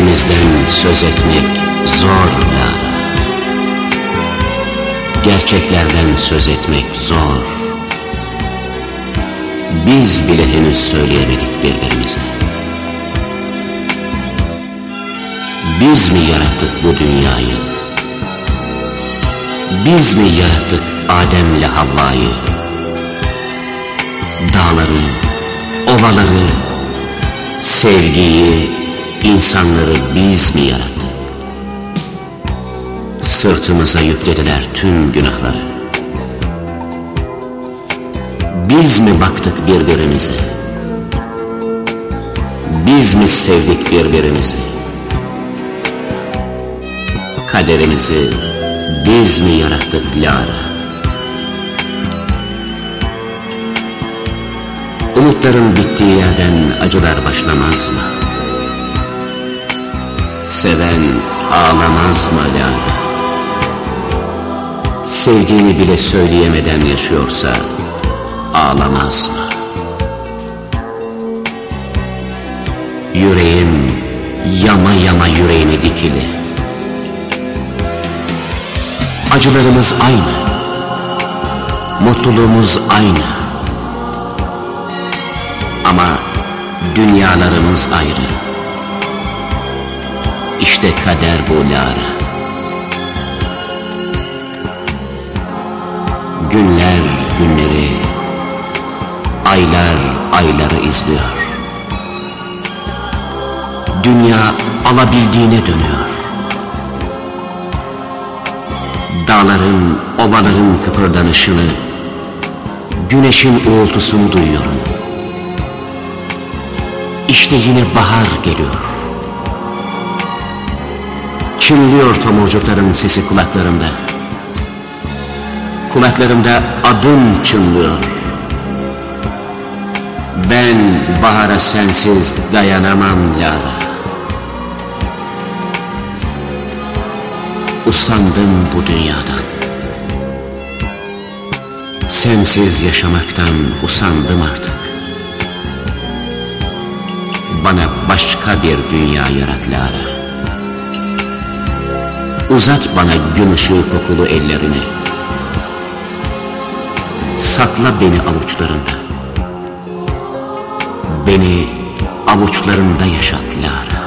birbirimizden söz etmek zor Lara. Gerçeklerden söz etmek zor. Biz bile henüz söyleyemedik birbirimize. Biz mi yarattık bu dünyayı? Biz mi yarattık Adem'le Havva'yı? Dağları, ovaları, sevgiyi, insanları biz mi yarattık? Sırtımıza yüklediler tüm günahları. Biz mi baktık birbirimize? Biz mi sevdik birbirimizi? Kaderimizi biz mi yarattık Lara? Umutların bittiği yerden acılar başlamaz mı? Seven ağlamaz mı Lara? Sevdiğini bile söyleyemeden yaşıyorsa ağlamaz mı? Yüreğim yama yama yüreğine dikili. Acılarımız aynı, mutluluğumuz aynı. Ama dünyalarımız ayrı. İşte kader bu Lara. Günler günleri, aylar ayları izliyor. Dünya alabildiğine dönüyor. Dağların, ovaların kıpırdanışını, güneşin uğultusunu duyuyorum. İşte yine bahar geliyor. Çınlıyor tomurcukların sesi kulaklarımda. Kulaklarımda adım çınlıyor. Ben bahara sensiz dayanamam Lara. Usandım bu dünyadan. Sensiz yaşamaktan usandım artık. Bana başka bir dünya yarat Lara. Uzat bana gün ışığı kokulu ellerini. Sakla beni avuçlarında. Beni avuçlarında yaşat Lara.